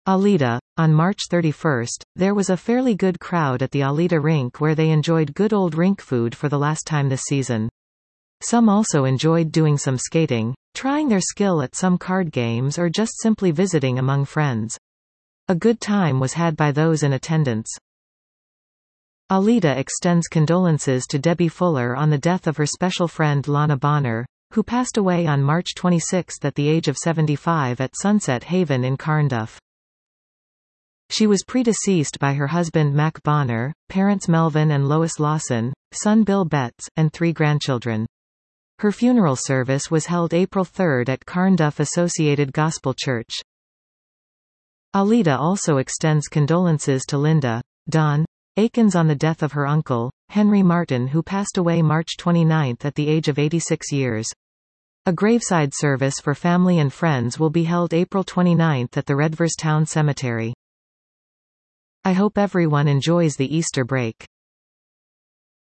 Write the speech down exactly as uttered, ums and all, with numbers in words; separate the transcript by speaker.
Speaker 1: Alita. On March thirty-first, there was a fairly good crowd at the Alita rink where they enjoyed good old rink food for the last time this season. Some also enjoyed doing some skating, trying their skill at some card games or just simply visiting among friends. A good time was had by those in attendance. Alita extends condolences to Debbie Fuller on the death of her special friend Lana Bonner, who passed away on March twenty-sixth at the age of seventy-five at Sunset Haven in Carnduff. She was predeceased by her husband Mac Bonner, parents Melvin and Lois Lawson, son Bill Betts, and three grandchildren. Her funeral service was held April third at Carnduff Associated Gospel Church. Alita also extends condolences to Linda Dawn Akins on the death of her uncle, Henry Martin, who passed away March twenty-ninth at the age of eighty-six years. A graveside service for family and friends will be held April twenty-ninth at the Redvers Town Cemetery. I hope everyone enjoys the Easter break.